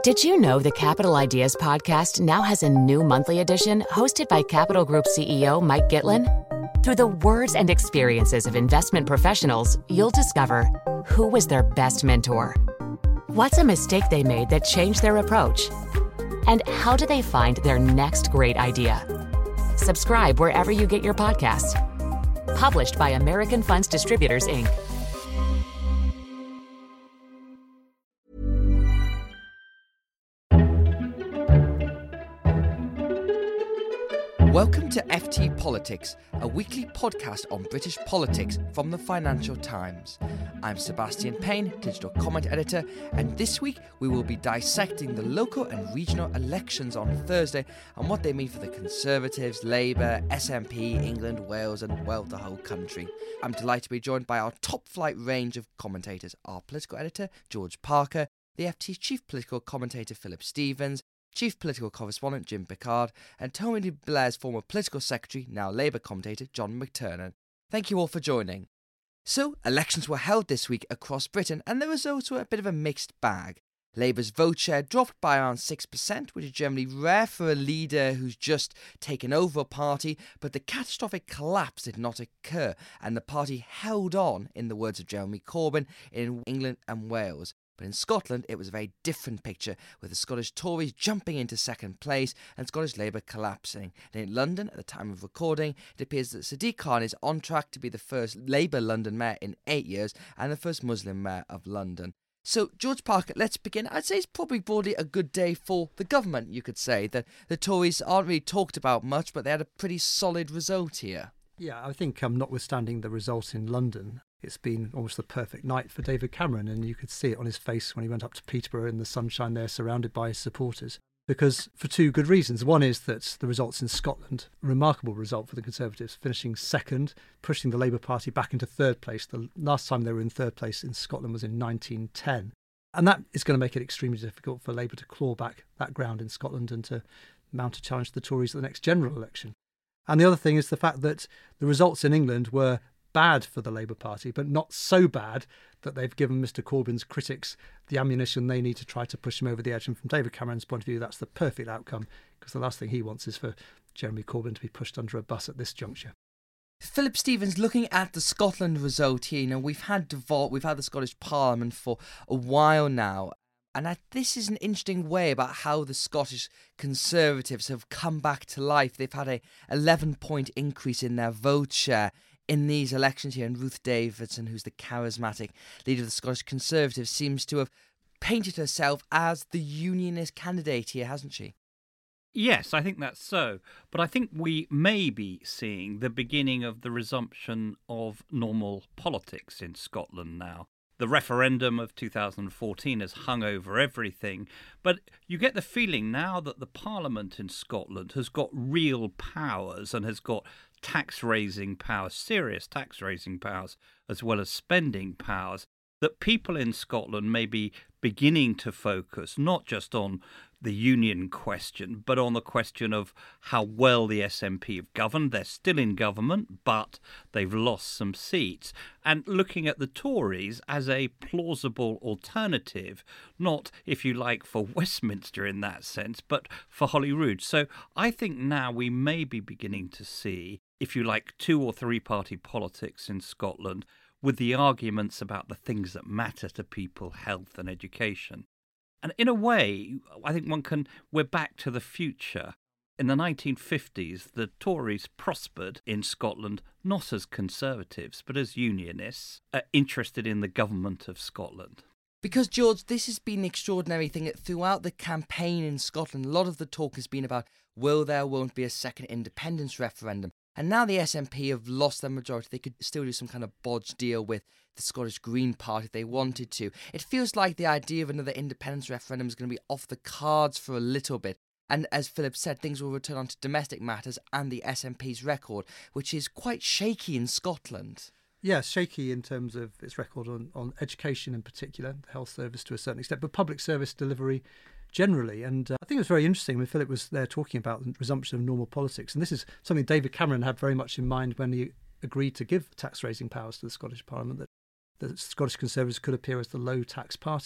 Did you know the Capital Ideas podcast now has a new monthly edition hosted by Capital Group CEO Mike Gitlin? Through the words and experiences of investment professionals, you'll discover who was their best mentor, what's a mistake they made that changed their approach, and how do they find their next great idea. Subscribe wherever you get your podcasts. Published by American Funds Distributors, Inc. Welcome to FT Politics, a weekly podcast on British politics from the Financial Times. I'm Sebastian Payne, digital comment editor, and this week we will be dissecting the local and regional elections on Thursday and what they mean for the Conservatives, Labour, SNP, England, Wales and, well, the whole country. I'm delighted to be joined by our top-flight range of commentators, our political editor, George Parker, the FT's chief political commentator, Philip Stevens, Chief Political Correspondent Jim Pickard, and Tony Blair's former Political Secretary, now Labour commentator John McTernan. Thank you all for joining. So, elections were held this week across Britain, and the results were a bit of a mixed bag. Labour's vote share dropped by around 6%, which is generally rare for a leader who's just taken over a party, but the catastrophic collapse did not occur, and the party held on, in the words of Jeremy Corbyn, in England and Wales. But in Scotland, it was a very different picture, with the Scottish Tories jumping into second place and Scottish Labour collapsing. And in London, at the time of recording, it appears that Sadiq Khan is on track to be the first Labour London mayor in 8 years and the first Muslim mayor of London. So, George Parker, let's begin. I'd say it's probably broadly a good day for the government, you could say. That the Tories aren't really talked about much, but they had a pretty solid result here. Yeah, I think notwithstanding the result in London, it's been almost the perfect night for David Cameron, and you could see it on his face when he went up to Peterborough in the sunshine there, surrounded by his supporters. Because for two good reasons. One is that the results in Scotland, a remarkable result for the Conservatives, finishing second, pushing the Labour Party back into third place. The last time they were in third place in Scotland was in 1910. And that is going to make it extremely difficult for Labour to claw back that ground in Scotland and to mount a challenge to the Tories at the next general election. And the other thing is the fact that the results in England were bad for the Labour Party, but not so bad that they've given Mr Corbyn's critics the ammunition they need to try to push him over the edge. And from David Cameron's point of view, that's the perfect outcome, because the last thing he wants is for Jeremy Corbyn to be pushed under a bus at this juncture. Philip Stevens, looking at the Scotland result here, we've had the Scottish Parliament for a while now. And this is an interesting way about how the Scottish Conservatives have come back to life. They've had a 11-point increase in their vote share in these elections here. And Ruth Davidson, who's the charismatic leader of the Scottish Conservatives, seems to have painted herself as the unionist candidate here, hasn't she? Yes, I think that's so. But I think we may be seeing the beginning of the resumption of normal politics in Scotland now. The referendum of 2014 has hung over everything, but you get the feeling now that the Parliament in Scotland has got real powers and has got tax-raising powers, serious tax-raising powers, as well as spending powers, that people in Scotland may be beginning to focus not just on the union question, but on the question of how well the SNP have governed. They're still in government, but they've lost some seats. And looking at the Tories as a plausible alternative, not, if you like, for Westminster in that sense, but for Holyrood. So I think now we may be beginning to see, if you like, 2 or 3 party politics in Scotland, with the arguments about the things that matter to people, health and education. And in a way, I think we're back to the future. In the 1950s, the Tories prospered in Scotland, not as Conservatives, but as Unionists, interested in the government of Scotland. Because, George, this has been an extraordinary thing. Throughout the campaign in Scotland, a lot of the talk has been about won't be a second independence referendum. And now the SNP have lost their majority. They could still do some kind of bodge deal with the Scottish Green Party if they wanted to. It feels like the idea of another independence referendum is going to be off the cards for a little bit. And as Philip said, things will return on to domestic matters and the SNP's record, which is quite shaky in Scotland. Yes, shaky in terms of its record on education in particular, the health service to a certain extent, but public service delivery generally. And I think it was very interesting when Philip was there talking about the resumption of normal politics. And this is something David Cameron had very much in mind when he agreed to give tax-raising powers to the Scottish Parliament, that the Scottish Conservatives could appear as the low-tax party.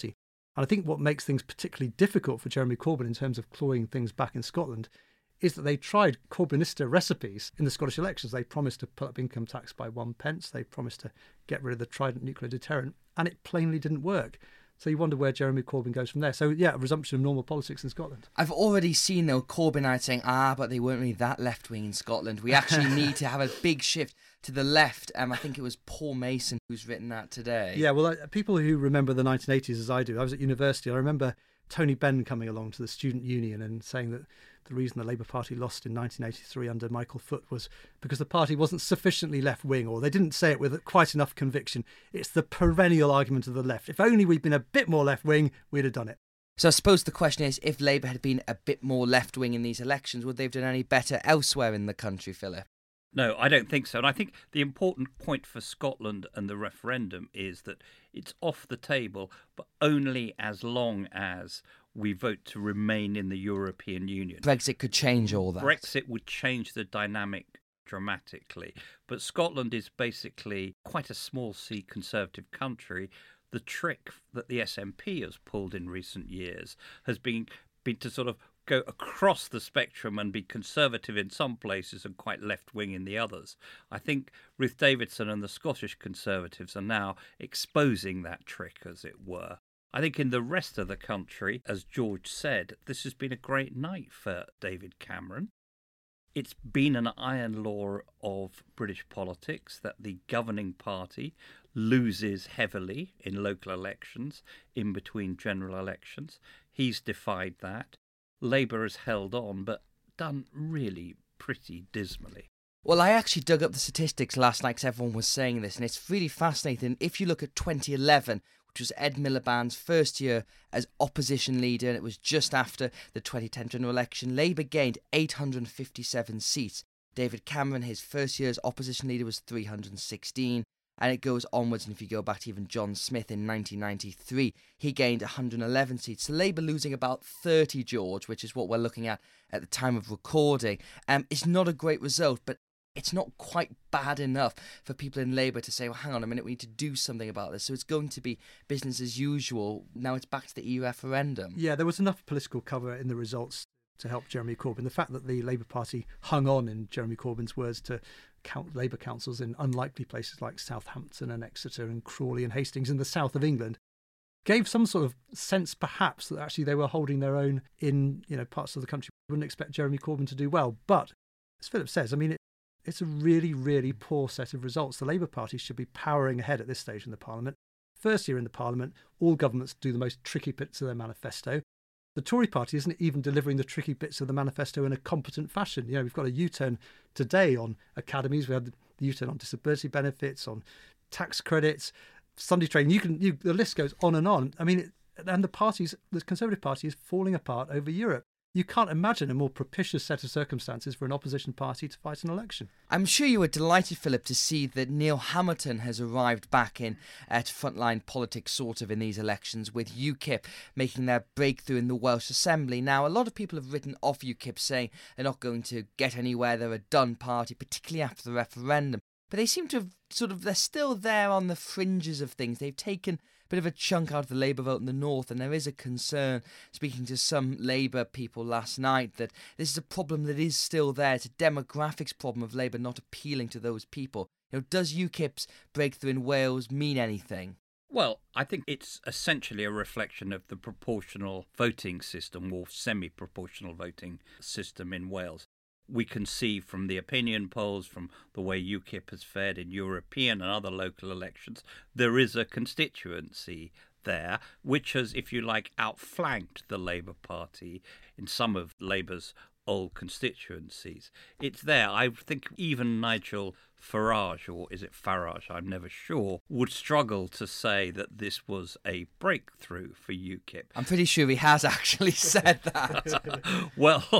And I think what makes things particularly difficult for Jeremy Corbyn in terms of clawing things back in Scotland is that they tried Corbynista recipes in the Scottish elections. They promised to put up income tax by 1 pence. They promised to get rid of the Trident nuclear deterrent, and it plainly didn't work. So you wonder where Jeremy Corbyn goes from there. So, yeah, a resumption of normal politics in Scotland. I've already seen, though, Corbynite saying, but they weren't really that left-wing in Scotland. We actually need to have a big shift to the left. I think it was Paul Mason who's written that today. Yeah, well, people who remember the 1980s as I do, I was at university. I remember Tony Benn coming along to the student union and saying that the reason the Labour Party lost in 1983 under Michael Foot was because the party wasn't sufficiently left-wing, or they didn't say it with quite enough conviction. It's the perennial argument of the left. If only we'd been a bit more left-wing, we'd have done it. So I suppose the question is, if Labour had been a bit more left-wing in these elections, would they have done any better elsewhere in the country, Philip? No, I don't think so. And I think the important point for Scotland and the referendum is that it's off the table, but only as long as we vote to remain in the European Union. Brexit could change all that. Brexit would change the dynamic dramatically. But Scotland is basically quite a small C Conservative country. The trick that the SNP has pulled in recent years has been to sort of go across the spectrum and be conservative in some places and quite left-wing in the others. I think Ruth Davidson and the Scottish Conservatives are now exposing that trick, as it were. I think in the rest of the country, as George said, this has been a great night for David Cameron. It's been an iron law of British politics that the governing party loses heavily in local elections in between general elections. He's defied that. Labour has held on, but done really pretty dismally. Well, I actually dug up the statistics last night because everyone was saying this, and it's really fascinating. If you look at 2011, which was Ed Miliband's first year as opposition leader, and it was just after the 2010 general election, Labour gained 857 seats. David Cameron, his first year as opposition leader, was 316. And it goes onwards, and if you go back to even John Smith in 1993, he gained 111 seats. So Labour losing about 30, George, which is what we're looking at the time of recording, is not a great result, but it's not quite bad enough for people in Labour to say, well, hang on a minute, we need to do something about this. So it's going to be business as usual. Now it's back to the EU referendum. Yeah, there was enough political cover in the results to help Jeremy Corbyn. The fact that the Labour Party hung on, in Jeremy Corbyn's words, to count Labour councils in unlikely places like Southampton and Exeter and Crawley and Hastings in the south of England gave some sort of sense, perhaps, that actually they were holding their own in parts of the country. You wouldn't expect Jeremy Corbyn to do well. But, as Philip says, I mean, it's a really, really poor set of results. The Labour Party should be powering ahead at this stage in the Parliament. First year in the Parliament, all governments do the most tricky bits of their manifesto. The Tory party isn't even delivering the tricky bits of the manifesto in a competent fashion. We've got a U-turn today on academies. We had the U-turn on disability benefits, on tax credits, Sunday training. The list goes on and on. I mean, and the Conservative Party is falling apart over Europe. You can't imagine a more propitious set of circumstances for an opposition party to fight an election. I'm sure you were delighted, Philip, to see that Neil Hamilton has arrived back in at frontline politics sort of in these elections, with UKIP making their breakthrough in the Welsh Assembly. Now, a lot of people have written off UKIP, saying they're not going to get anywhere, they're a done party, particularly after the referendum. But they seem to have they're still there on the fringes of things. They've taken bit of a chunk out of the Labour vote in the north, and there is a concern, speaking to some Labour people last night, that this is a problem that is still there. It's a demographics problem of Labour not appealing to those people. Does UKIP's breakthrough in Wales mean anything? Well, I think it's essentially a reflection of the proportional voting system, or semi-proportional voting system in Wales. We can see from the opinion polls, from the way UKIP has fared in European and other local elections, there is a constituency there which has, if you like, outflanked the Labour Party in some of Labour's old constituencies. It's there. I think even Nigel Farage, or is it Farage, I'm never sure, would struggle to say that this was a breakthrough for UKIP. I'm pretty sure he has actually said that.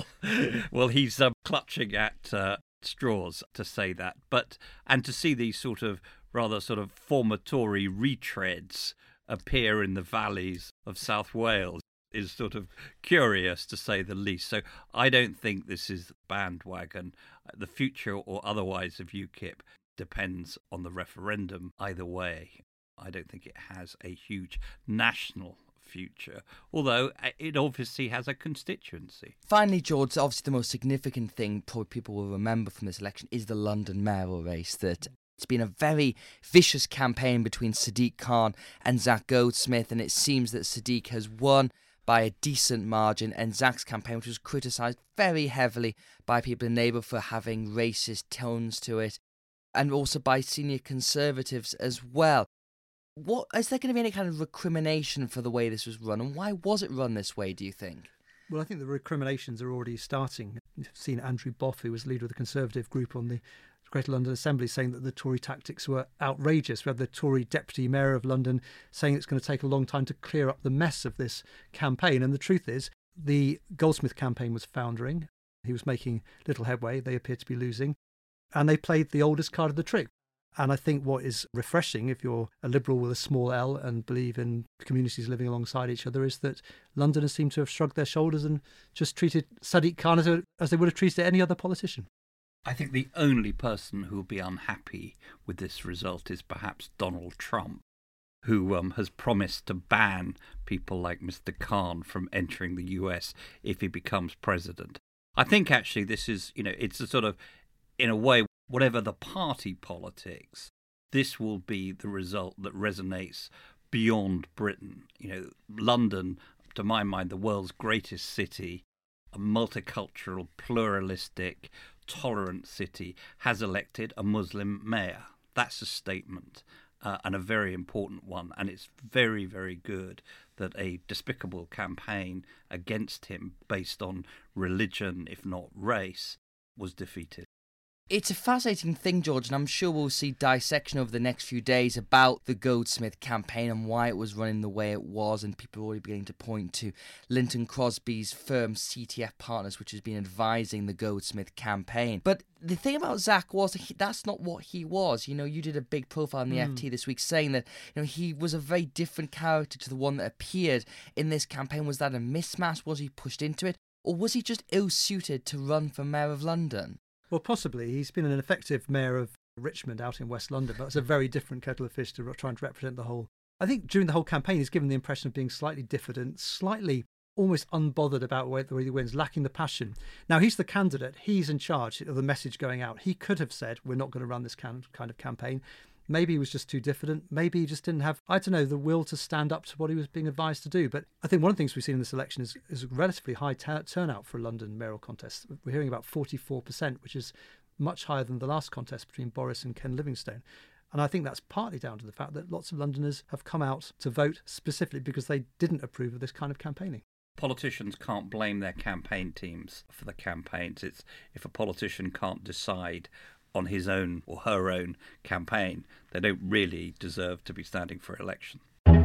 well, he's clutching at straws to say that. And to see these rather former Tory retreads appear in the valleys of South Wales is curious, to say the least. So I don't think this is bandwagon. The future or otherwise of UKIP depends on the referendum either way. I don't think it has a huge national future, although it obviously has a constituency. Finally, George, obviously the most significant thing probably people will remember from this election is the London mayoral race. That it's been a very vicious campaign between Sadiq Khan and Zac Goldsmith, and it seems that Sadiq has won by a decent margin, and Zac's campaign, which was criticised very heavily by people in Labour for having racist tones to it, and also by senior Conservatives as well. What is there going to be any kind of recrimination for the way this was run, and why was it run this way, do you think? Well, I think the recriminations are already starting. You've seen Andrew Boff, who was leader of the Conservative group on the Greater London Assembly, saying that the Tory tactics were outrageous. We had the Tory Deputy Mayor of London saying it's going to take a long time to clear up the mess of this campaign. And the truth is, the Goldsmith campaign was foundering. He was making little headway. They appeared to be losing. And they played the oldest card of the trick. And I think what is refreshing, if you're a Liberal with a small L and believe in communities living alongside each other, is that Londoners seem to have shrugged their shoulders and just treated Sadiq Khan as they would have treated any other politician. I think the only person who will be unhappy with this result is perhaps Donald Trump, who has promised to ban people like Mr. Khan from entering the US if he becomes president. I think actually this is, it's a sort of, in a way, whatever the party politics, this will be the result that resonates beyond Britain. London, to my mind, the world's greatest city, a multicultural, pluralistic, tolerant city, has elected a Muslim mayor. That's a statement, and a very important one. And it's very, very good that a despicable campaign against him based on religion, if not race, was defeated. It's a fascinating thing, George, and I'm sure we'll see dissection over the next few days about the Goldsmith campaign and why it was running the way it was, and people are already beginning to point to Linton Crosby's firm CTF Partners, which has been advising the Goldsmith campaign. But the thing about Zac was that's not what he was. You did a big profile in the FT this week saying that he was a very different character to the one that appeared in this campaign. Was that a mismatch? Was he pushed into it? Or was he just ill-suited to run for Mayor of London? Well, possibly. He's been an effective mayor of Richmond out in West London, but it's a very different kettle of fish to trying to represent the whole. I think during the whole campaign, he's given the impression of being slightly diffident, slightly almost unbothered about whether he wins, lacking the passion. Now, he's the candidate. He's in charge of the message going out. He could have said, we're not going to run this kind of campaign. Maybe he was just too diffident. Maybe he just didn't have, the will to stand up to what he was being advised to do. But I think one of the things we've seen in this election is a relatively high turnout for a London mayoral contest. We're hearing about 44%, which is much higher than the last contest between Boris and Ken Livingstone. And I think that's partly down to the fact that lots of Londoners have come out to vote specifically because they didn't approve of this kind of campaigning. Politicians can't blame their campaign teams for the campaigns. It's if a politician can't decide on his own or her own campaign, they don't really deserve to be standing for election.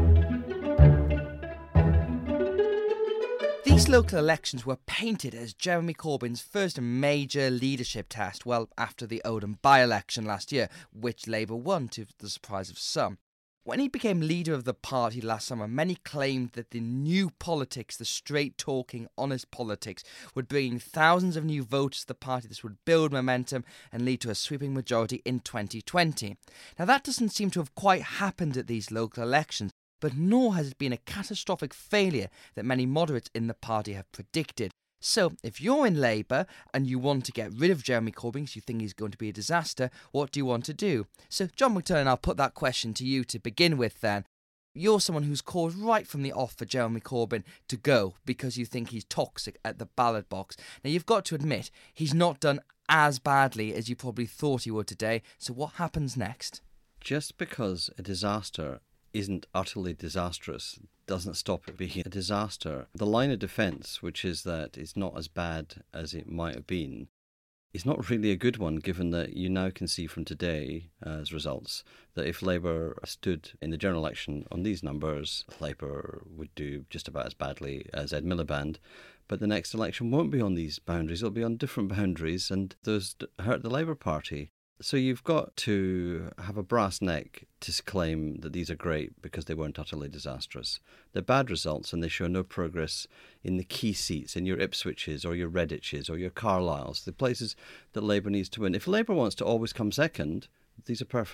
These local elections were painted as Jeremy Corbyn's first major leadership test, after the Oldham by-election last year, which Labour won to the surprise of some. When he became leader of the party last summer, many claimed that the new politics, the straight-talking, honest politics, would bring thousands of new voters to the party. This would build momentum and lead to a sweeping majority in 2020. Now, that doesn't seem to have quite happened at these local elections, but nor has it been a catastrophic failure that many moderates in the party have predicted. So, if you're in Labour and you want to get rid of Jeremy Corbyn because you think he's going to be a disaster, what do you want to do? So, John McTurnan, I'll put that question to you to begin with then. You're someone who's called right from the off for Jeremy Corbyn to go because you think he's toxic at the ballot box. Now, you've got to admit, he's not done as badly as you probably thought he would today. So, what happens next? Just because a disaster isn't utterly disastrous doesn't stop it being a disaster. The line of defence, which is that it's not as bad as it might have been, is not really a good one, given that you now can see from today's results that if Labour stood in the general election on these numbers, Labour would do just about as badly as Ed Miliband. But the next election won't be on these boundaries, it'll be on different boundaries, and those hurt the Labour Party. So you've got to have a brass neck to claim that these are great because they weren't utterly disastrous. They're bad results and they show no progress in the key seats, in your Ipswiches or your Reddiches or your Carlisles, the places that Labour needs to win. If Labour wants to always come second, these are perfect.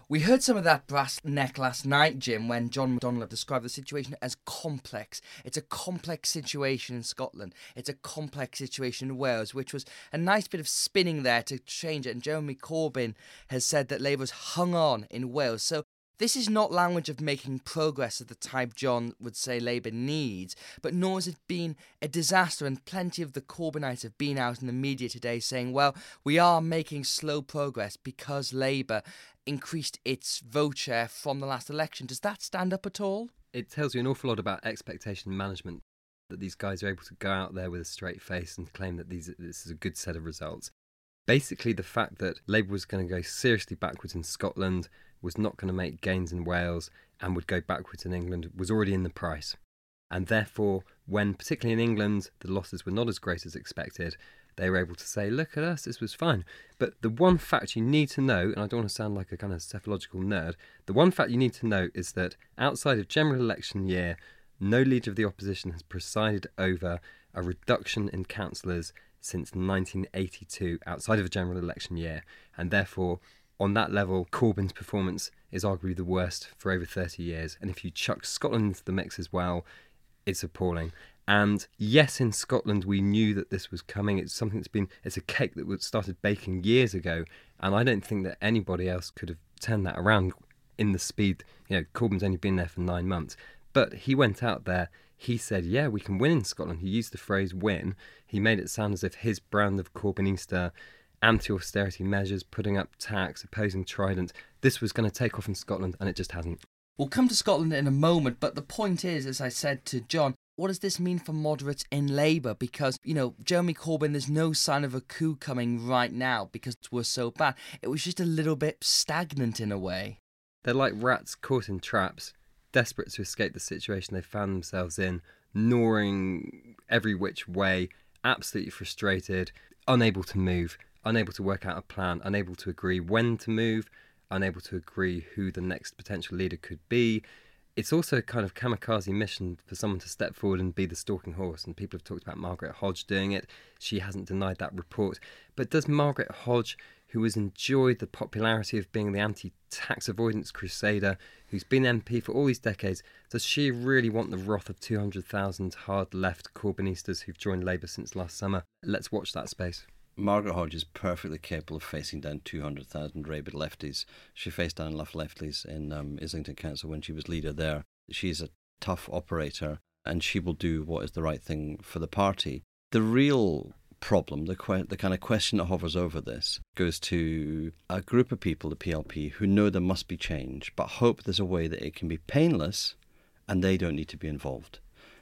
We heard some of that brass neck last night, Jim, when John McDonnell described the situation as complex. It's a complex situation in Scotland. It's a complex situation in Wales, which was a nice bit of spinning there to change it. And Jeremy Corbyn has said that Labour's hung on in Wales. So this is not language of making progress of the type John would say Labour needs, but nor has it been a disaster, and plenty of the Corbynites have been out in the media today saying, well, we are making slow progress because Labour increased its vote share from the last election. Does that stand up at all? It tells you an awful lot about expectation management, that these guys are able to go out there with a straight face and claim that this is a good set of results. Basically, the fact that Labour was going to go seriously backwards in Scotland, was not going to make gains in Wales, and would go backwards in England was already in the price. And therefore, when, particularly in England, the losses were not as great as expected, they were able to say, look at us, this was fine. But the one fact you need to know, and I don't want to sound like a kind of psephological nerd, the one fact you need to know is that outside of general election year, no leader of the opposition has presided over a reduction in councillors since 1982 outside of a general election year. And therefore, on that level, Corbyn's performance is arguably the worst for over 30 years. And if you chuck Scotland into the mix as well, it's appalling. And yes, in Scotland, we knew that this was coming. It's something it's a cake that was started baking years ago. And I don't think that anybody else could have turned that around in the speed. Corbyn's only been there for 9 months. But he went out there, he said, yeah, we can win in Scotland. He used the phrase win. He made it sound as if his brand of Corbynista, anti-austerity measures, putting up tax, opposing Trident, this was going to take off in Scotland, and it just hasn't. We'll come to Scotland in a moment, but the point is, as I said to John, what does this mean for moderates in Labour? Because, Jeremy Corbyn, there's no sign of a coup coming right now because we're so bad. It was just a little bit stagnant in a way. They're like rats caught in traps, desperate to escape the situation they found themselves in, gnawing every which way, absolutely frustrated, unable to move, unable to work out a plan, unable to agree when to move, unable to agree who the next potential leader could be. It's also a kind of kamikaze mission for someone to step forward and be the stalking horse, and people have talked about Margaret Hodge doing it. She hasn't denied that report. But does Margaret Hodge, who has enjoyed the popularity of being the anti-tax avoidance crusader, who's been MP for all these decades, does she really want the wrath of 200,000 hard-left Corbynistas who've joined Labour since last summer? Let's watch that space. Margaret Hodge is perfectly capable of facing down 200,000 rabid lefties. She faced down enough lefties in Islington Council when she was leader there. She's a tough operator, and she will do what is the right thing for the party. The real problem, the kind of question that hovers over this, goes to a group of people, the PLP, who know there must be change, but hope there's a way that it can be painless and they don't need to be involved.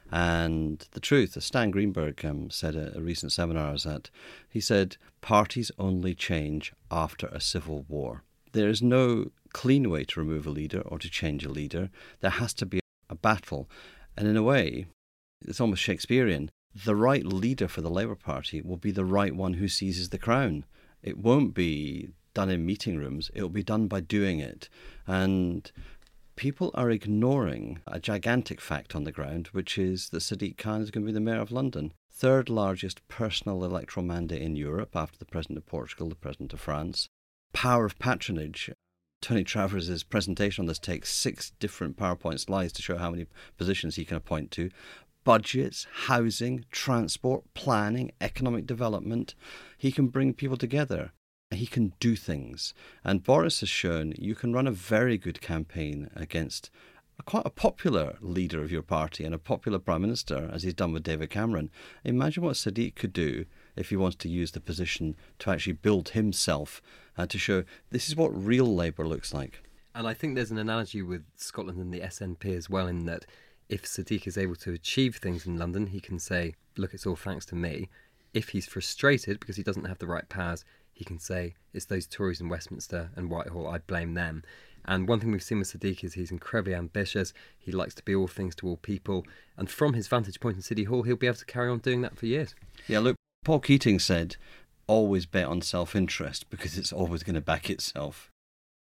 And the truth, as Stan Greenberg said at a recent seminar, is that he said parties only change after a civil war. There is no clean way to remove a leader or to change a leader. There has to be a battle. And in a way, it's almost Shakespearean. The right leader for the Labour Party will be the right one who seizes the crown. It won't be done in meeting rooms. It will be done by doing it. And people are ignoring a gigantic fact on the ground, which is that Sadiq Khan is going to be the Mayor of London. Third largest personal electoral mandate in Europe after the President of Portugal, the President of France. Power of patronage. Tony Travers' presentation on this takes 6 different PowerPoint slides to show how many positions he can appoint to. Budgets, housing, transport, planning, economic development. He can bring people together. He can do things. And Boris has shown you can run a very good campaign against quite a popular leader of your party and a popular Prime Minister, as he's done with David Cameron. Imagine what Sadiq could do if he wants to use the position to actually build himself and to show this is what real Labour looks like. And I think there's an analogy with Scotland and the SNP as well, in that if Sadiq is able to achieve things in London, he can say, look, it's all thanks to me. If he's frustrated because he doesn't have the right powers, he can say, it's those Tories in Westminster and Whitehall, I blame them. And one thing we've seen with Sadiq is he's incredibly ambitious. He likes to be all things to all people. And from his vantage point in City Hall, he'll be able to carry on doing that for years. Yeah, look, Paul Keating said, always bet on self-interest because it's always going to back itself.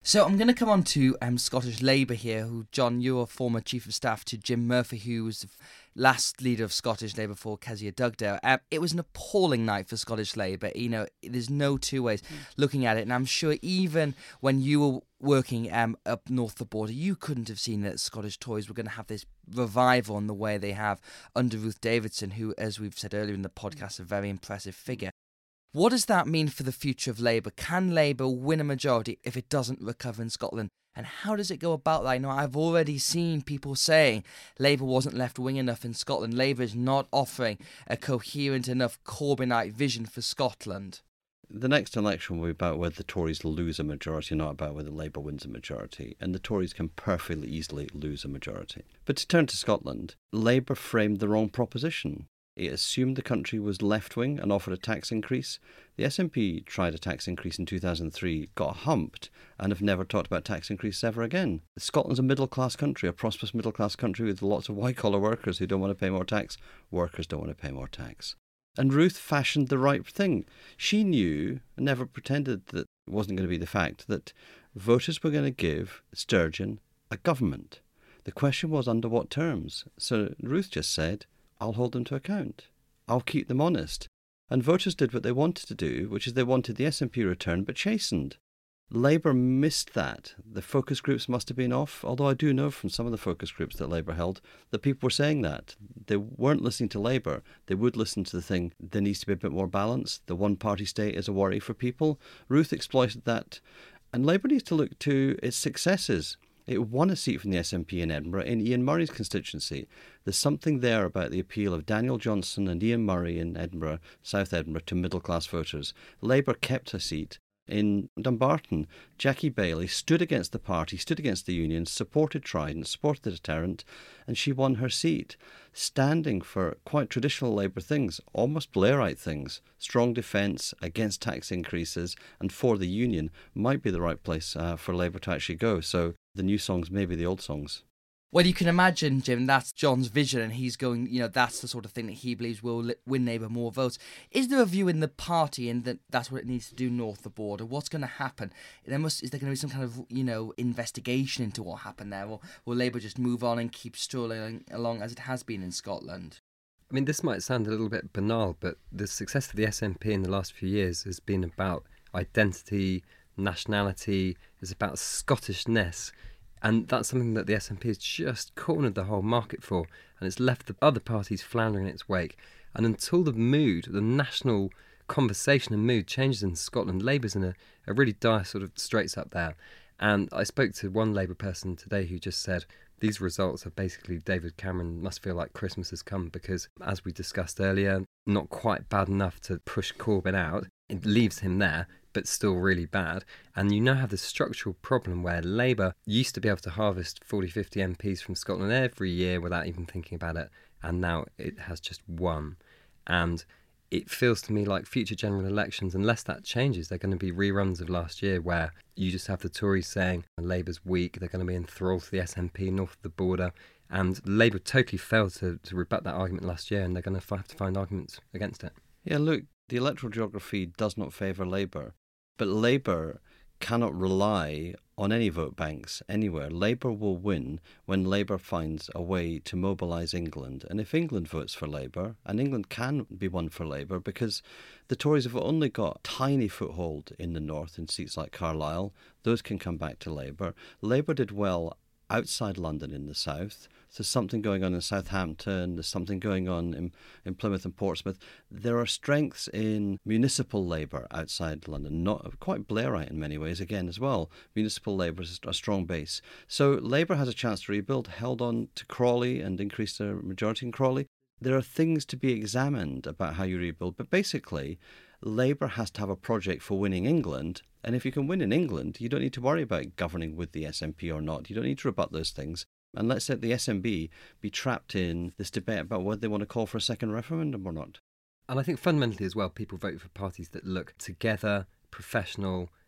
So I'm going to come on to Scottish Labour here, who, John, you're a former Chief of Staff to Jim Murphy, who was the last leader of Scottish Labour for Kezia Dugdale. It was an appalling night for Scottish Labour. You know, there's no two ways looking at it. And I'm sure even when you were working up north the border, you couldn't have seen that Scottish Tories were going to have this revival in the way they have under Ruth Davidson, who, as we've said earlier in the podcast, is a very impressive figure. What does that mean for the future of Labour? Can Labour win a majority if it doesn't recover in Scotland? And how does it go about that? I know I've already seen people saying Labour wasn't left-wing enough in Scotland. Labour is not offering a coherent enough Corbynite vision for Scotland. The next election will be about whether the Tories lose a majority, not about whether Labour wins a majority. And the Tories can perfectly easily lose a majority. But to turn to Scotland, Labour framed the wrong proposition. It assumed the country was left-wing and offered a tax increase. The SNP tried a tax increase in 2003, got humped, and have never talked about tax increase ever again. Scotland's a middle-class country, a prosperous middle-class country with lots of white-collar workers who don't want to pay more tax. Workers don't want to pay more tax. And Ruth fashioned the right thing. She knew, and never pretended that it wasn't going to be the fact, that voters were going to give Sturgeon a government. The question was under what terms. So Ruth just said, I'll hold them to account. I'll keep them honest. And voters did what they wanted to do, which is they wanted the SNP returned but chastened. Labour missed that. The focus groups must have been off, although I do know from some of the focus groups that Labour held that people were saying that. They weren't listening to Labour. They would listen to the thing, there needs to be a bit more balance. The one-party state is a worry for people. Ruth exploited that. And Labour needs to look to its successes. It won a seat from the SNP in Edinburgh in Ian Murray's constituency. There's something there about the appeal of Daniel Johnson and Ian Murray in Edinburgh, South Edinburgh, to middle-class voters. Labour kept a seat in Dumbarton. Jackie Baillie stood against the party, stood against the unions, supported Trident, supported the deterrent, and she won her seat, standing for quite traditional Labour things, almost Blairite things. Strong defence against tax increases and for the union might be the right place for Labour to actually go. So the new songs may be the old songs. Well, you can imagine, Jim, that's John's vision, and he's going, that's the sort of thing that he believes will win Labour more votes. Is there a view in the party in that that's what it needs to do north of the border? What's going to happen? Is there going to be some kind of, investigation into what happened there, or will Labour just move on and keep strolling along as it has been in Scotland? I mean, this might sound a little bit banal, but the success of the SNP in the last few years has been about identity, nationality, it's about Scottishness. And that's something that the SNP has just cornered the whole market for, and it's left the other parties floundering in its wake. And until the national conversation and mood changes in Scotland, Labour's in a really dire sort of straits up there. And I spoke to one Labour person today who just said, these results are basically David Cameron must feel like Christmas has come, because, as we discussed earlier, not quite bad enough to push Corbyn out. It leaves him there, but still really bad. And you now have this structural problem where Labour used to be able to harvest 40, 50 MPs from Scotland every year without even thinking about it, and now it has just one. And it feels to me like future general elections, unless that changes, they're going to be reruns of last year where you just have the Tories saying Labour's weak, they're going to be enthralled to the SNP north of the border. And Labour totally failed to rebut that argument last year, and they're going to have to find arguments against it. Yeah, look, the electoral geography does not favour Labour, but Labour cannot rely on any vote banks anywhere. Labour will win when Labour finds a way to mobilise England. And if England votes for Labour, and England can be won for Labour, because the Tories have only got a tiny foothold in the north in seats like Carlisle, those can come back to Labour. Labour did well outside London in the south. There's something going on in Southampton, there's something going on in Plymouth and Portsmouth. There are strengths in municipal Labour outside London, not quite Blairite in many ways again as well. Municipal Labour is a strong base. So Labour has a chance to rebuild, held on to Crawley and increase their majority in Crawley. There are things to be examined about how you rebuild, but basically Labour has to have a project for winning England. And if you can win in England, you don't need to worry about governing with the SNP or not. You don't need to rebut those things. And let's let the SNP be trapped in this debate about whether they want to call for a second referendum or not. And I think fundamentally as well, people vote for parties that look together, professional,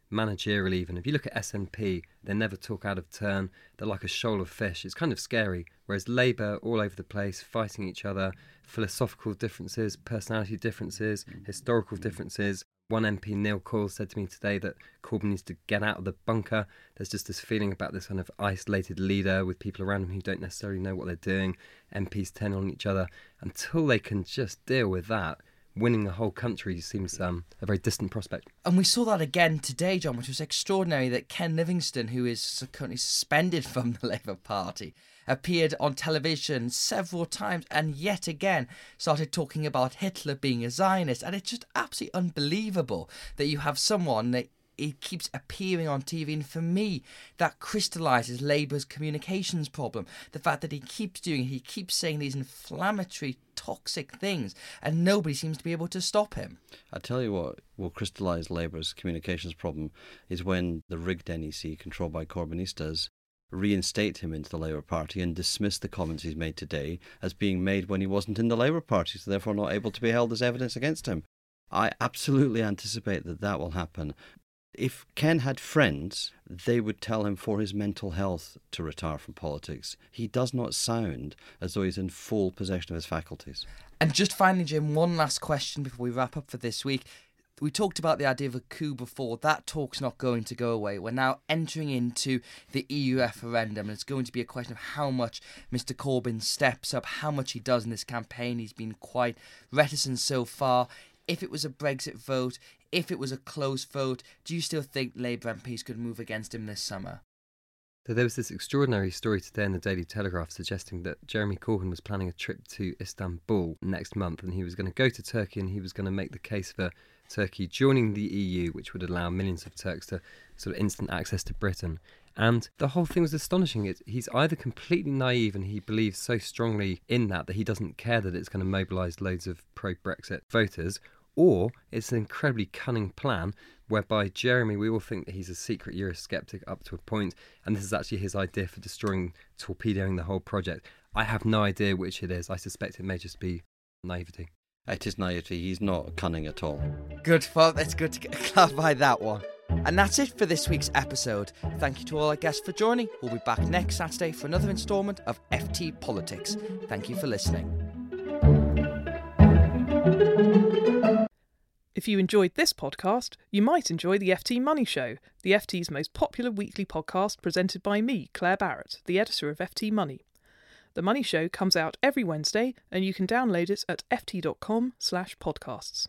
managerial even. If you look at SNP, they never talk out of turn. They're like a shoal of fish. It's kind of scary. Whereas Labour, all over the place, fighting each other, philosophical differences, personality differences, historical differences. One MP, Neil Coyle, said to me today that Corbyn needs to get out of the bunker. There's just this feeling about this kind of isolated leader with people around him who don't necessarily know what they're doing, MPs turning on each other. Until they can just deal with that, winning the whole country seems a very distant prospect. And we saw that again today, John, which was extraordinary, that Ken Livingstone, who is currently suspended from the Labour Party, appeared on television several times and yet again started talking about Hitler being a Zionist. And it's just absolutely unbelievable that you have someone that it keeps appearing on TV, and for me, that crystallises Labour's communications problem. The fact that he keeps saying these inflammatory, toxic things, and nobody seems to be able to stop him. I tell you what will crystallise Labour's communications problem is when the rigged NEC, controlled by Corbynistas, reinstate him into the Labour Party and dismiss the comments he's made today as being made when he wasn't in the Labour Party, so therefore not able to be held as evidence against him. I absolutely anticipate that will happen. If Ken had friends, they would tell him for his mental health to retire from politics. He does not sound as though he's in full possession of his faculties. And just finally, Jim, one last question before we wrap up for this week. We talked about the idea of a coup before. That talk's not going to go away. We're now entering into the EU referendum, and it's going to be a question of how much Mr Corbyn steps up, how much he does in this campaign. He's been quite reticent so far. If it was a Brexit vote, if it was a close vote, do you still think Labour MPs could move against him this summer? So there was this extraordinary story today in the Daily Telegraph suggesting that Jeremy Corbyn was planning a trip to Istanbul next month, and he was going to go to Turkey and he was going to make the case for Turkey joining the EU, which would allow millions of Turks to sort of instant access to Britain. And the whole thing was astonishing. He's either completely naive and he believes so strongly in that he doesn't care that it's going to mobilise loads of pro-Brexit voters, or it's an incredibly cunning plan whereby Jeremy, we all think that he's a secret Eurosceptic up to a point, and this is actually his idea for torpedoing the whole project. I have no idea which it is. I suspect it may just be naivety. It is naivety. He's not cunning at all. Good. Well, that's good to clarify that one. And that's it for this week's episode. Thank you to all our guests for joining. We'll be back next Saturday for another instalment of FT Politics. Thank you for listening. If you enjoyed this podcast, you might enjoy the FT Money Show, the FT's most popular weekly podcast presented by me, Claire Barrett, the editor of FT Money. The Money Show comes out every Wednesday, and you can download it at ft.com/podcasts.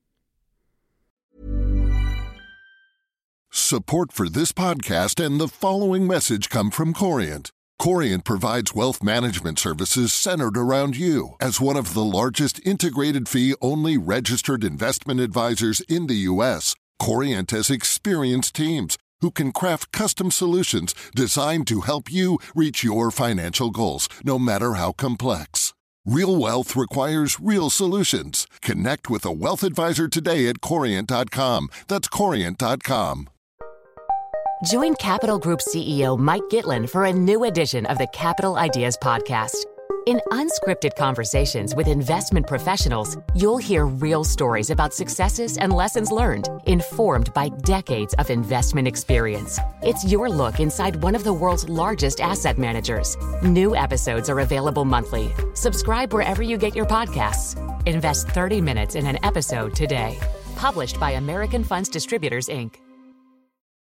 Support for this podcast and the following message come from Corient. Corient provides wealth management services centered around you. As one of the largest integrated fee-only registered investment advisors in the U.S., Corient has experienced teams who can craft custom solutions designed to help you reach your financial goals, no matter how complex. Real wealth requires real solutions. Connect with a wealth advisor today at Corient.com. That's Corient.com. Join Capital Group CEO Mike Gitlin for a new edition of the Capital Ideas Podcast. In unscripted conversations with investment professionals, you'll hear real stories about successes and lessons learned, informed by decades of investment experience. It's your look inside one of the world's largest asset managers. New episodes are available monthly. Subscribe wherever you get your podcasts. Invest 30 minutes in an episode today. Published by American Funds Distributors, Inc.